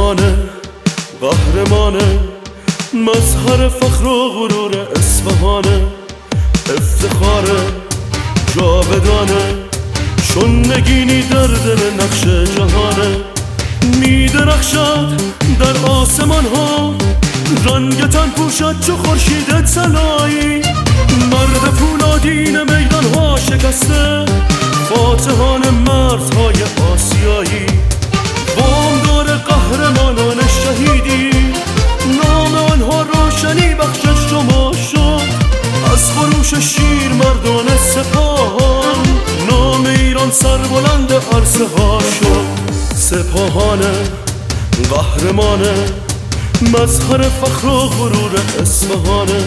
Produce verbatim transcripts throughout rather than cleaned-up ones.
سپاهانه، قهرمانه، مظهر فخر و غرور اصفهانه، افتخاره، جاودانه، چون نگینی در دل نقش جهانه. میدرخشد در آسمان ها، رنگ تن پوشد چو خورشید طلایی. مرد پولادین میدان ها شکسته، فاتحان مردهای آسیایی. وامدار قهرمانان شهیدی، نام آنها روشنی بخش شما شد. از خروش شیر مردان سپاهان، نام ایران سربلند عرصه ها شد. سپاهانه، قهرمانه، مظهر فخر و غرور اصفهانه.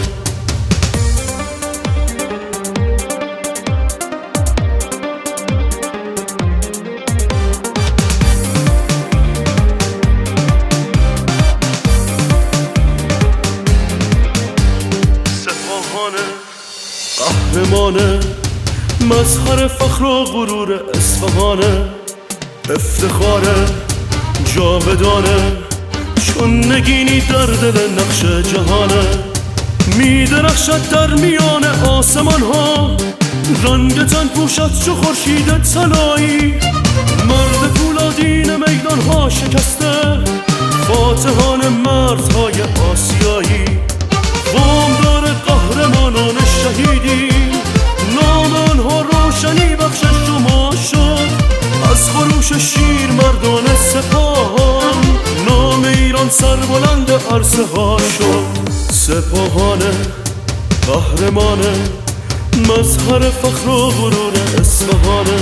قهرمانه، مظهر فخر و غرور اصفهانه، افتخاره، جاودانه، چون نگینی در دل نقش جهانه. میدرخشد در میان آسمان ها، رنگ تن پوشد چو خورشید طلایی. مرد پولادین میدان ها شکسته، فاتحان مردهای آسیایی. وامدار قهرمانان شهیدی، نام آنها روشنی بخش شما شد. از خروش شیر مردان سپاهان، نام ایران سربلند عرصه ها شد. سپاهانه، قهرمانه، مظهر فخر و غرور اصفهانه.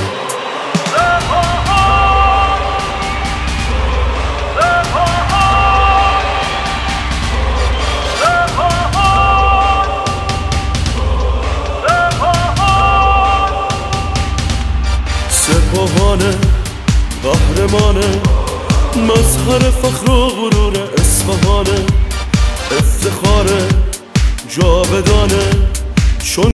سپاهانه، قهرمانه، مظهر فخر و غرور اصفهانه، افتخاره، جاودانه، چون